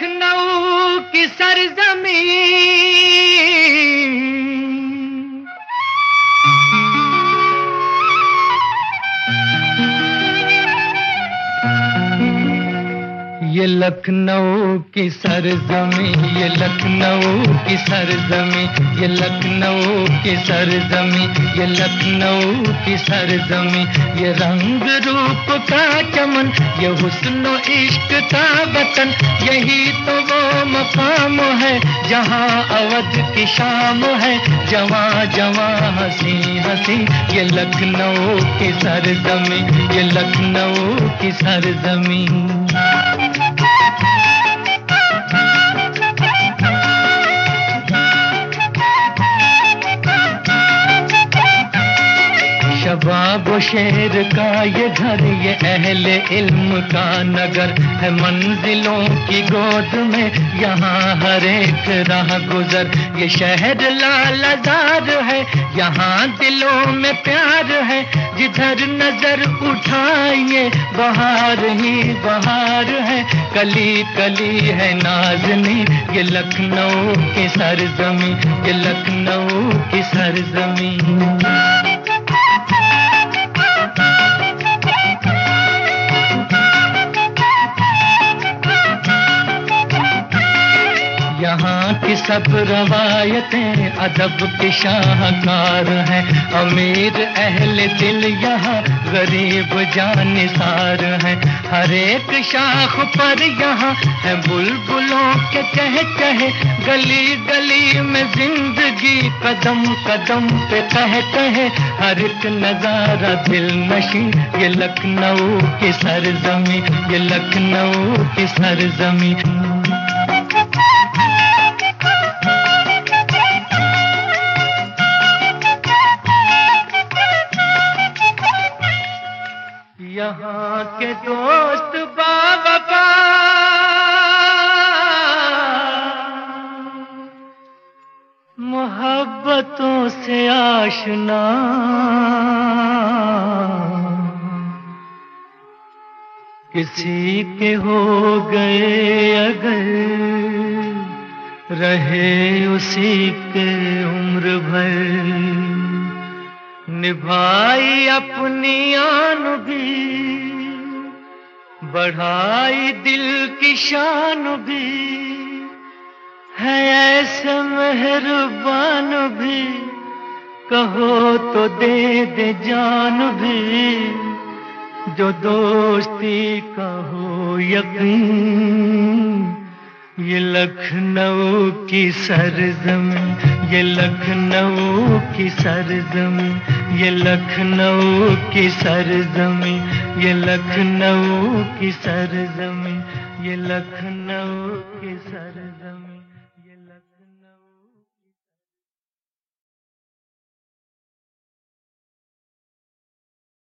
लखनऊ की सरजमी, ये लखनऊ की सरजमी, ये लखनऊ की सरजमी, ये लखनऊ की सरजमी, ये लखनऊ की सरजमी। ये रंग रूप का चमन, ये हुस्न इश्क का वतन, यही तो वो मकाम है जहाँ अवध की शाम है। जवां जवां हंसी हंसी, ये लखनऊ की सरजमी, ये लखनऊ की सरजमी। शबाब शेर का ये घर, ये अहले इल्म का नगर है। मंजिलों की गोद में यहाँ हर एक राह गुजर। ये शहर लालजार है, यहाँ दिलों में प्यार है। जिधर नजर उठाइए बहार ही बहार है। कली कली है नाज़नी, ये लखनऊ की सरजमी, ये लखनऊ की सरजमी। यहाँ की सब रवायतें अदब की शाहकार हैं। अमीर अहले दिल यहाँ गरीब जानिसार हैं। हर एक शाख पर यहाँ है बुलबुलों के चहचहे। गली गली में जिंदगी कदम कदम पे कह कहे। हर एक नजारा दिल नशी, ये लखनऊ की सरजमी, ये लखनऊ की सरजमी। यहाँ के दोस्त बावफा, मोहब्बतों से आशना, किसी के हो गए अगर रहे उसी के उम्र भर। निभाई अपनी आन भी, बढ़ाई दिल की शान भी, है ऐसे मेहरबान भी, कहो तो दे दे जान भी। जो दोस्ती का हो यकीन, ये लखनऊ की सरजमी, ये लखनऊ की सरजमी, ये लखनऊ की सरजमी, ये लखनऊ की सरजमी, ये लखनऊ की सरजमी।